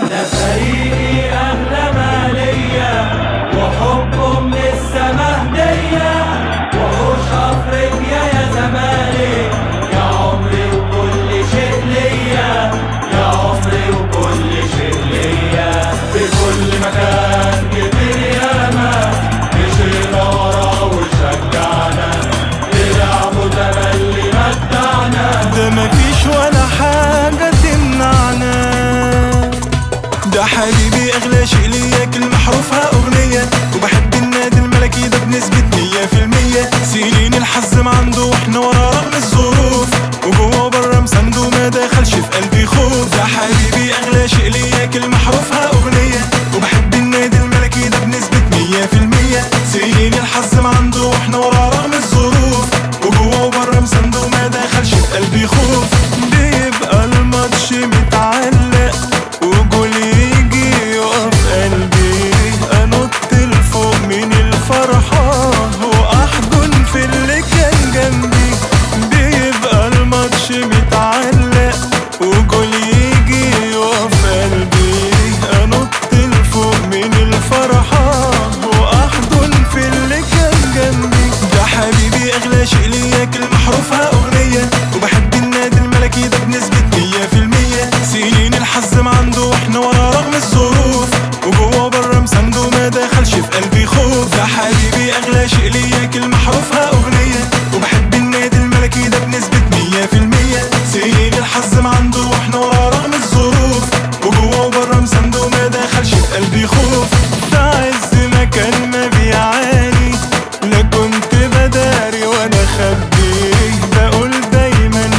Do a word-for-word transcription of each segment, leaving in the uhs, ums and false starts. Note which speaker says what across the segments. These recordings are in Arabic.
Speaker 1: ده فريقي أغلى ما ليا، وحبه من السما هدية، وحوش أفريقيا يا زمالك، يا عمري وكل شيء ليا، يا عمري وكل شيء ليا. في كل مكان كتير ياما مشينا ورا وشجعنا، نلعبوا تملي متعنا،
Speaker 2: ده مفيش ولا حاجة تمنعنا. ده حبيبي أغلى شيء ليا، كلمة حروفها أغنية، وبحب النادي الملكي ده بنسبة مية في المية. سنين الحظ ما عنده واحنا ورا رغم الظروف، وجوه وبره مسانده ما دخلش في قلبي خوف. ده حبيبي أغلى شيء ليا، كلمة حروفها أغنية، وبحب النادي الملكي ده بنسبة مية في المية. سنين الحظ ما عنده واحنا ورا رغم الظروف، وجوه وبره مسانده ما دخلش في قلبي خوف. بيبقى الماتش متعلق وجول يجي يقف قلبي، انط لفوق من الفرحة واحضن في اللي كان جنبي. بيبقى الماتش متعلق وجول يجي يقف قلبي، انط لفوق من الفرحة واحضن في اللي كان جنبي. ده حبيبي اغلى شيء ليا، كلمة حروفها اغنية، وبحب النادي الملكي ده بنسبة مية في المية. سنين الحظ ما عنده واحنا ورا رغم الظروف، وجوه وبره مسانده ما دخلش في قلبي خوف. ده حبيبي اغلى شيء ليا، كلمة حروفها اغنية، وبحب النادي الملكي ده بنسبة مية في المية. سنين الحظ ما عنده واحنا ورا رغم الظروف، وجوه وبره مسانده ما دخلش في قلبي خوف. ده عز ما كان ما بيعاني، لا كنت بداري وانا خبي، بقول دايما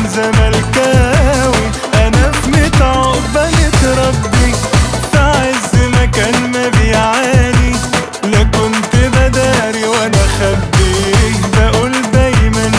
Speaker 2: زملكاوي انا في ميت عقبة متربي. ده عز ما كان ما بيعاني، لا كنت بداري وانا خبي، بقول دايما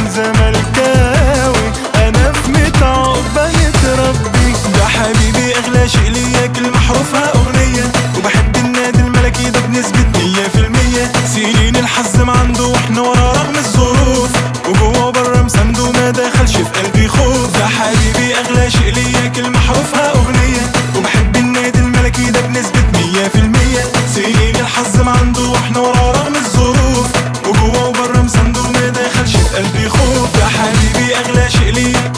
Speaker 2: زملكاوي انا في ميت عقبة متربي. ده حبيبي اغلى شيء ليا، كلمة حروفها اغنية، وبحب النادي الملكي ده بنسبة مية في المية. سنين الحظ ما عنده واحنا ورا رغم الظروف، وجوه وبره مسانده ما دخلش في قلبي خوف. ده حبيبي اغلى شيء ليا، كلمة حروفها اغنية، وبحب النادي الملكي ده بنسبة مية في المية. سنين الحظ ما عنده واحنا ورا رغم الظروف، وجوه وبره مسانده ما دخلش في قلبي خوف. ده حبيبي اغلى شيء ليا.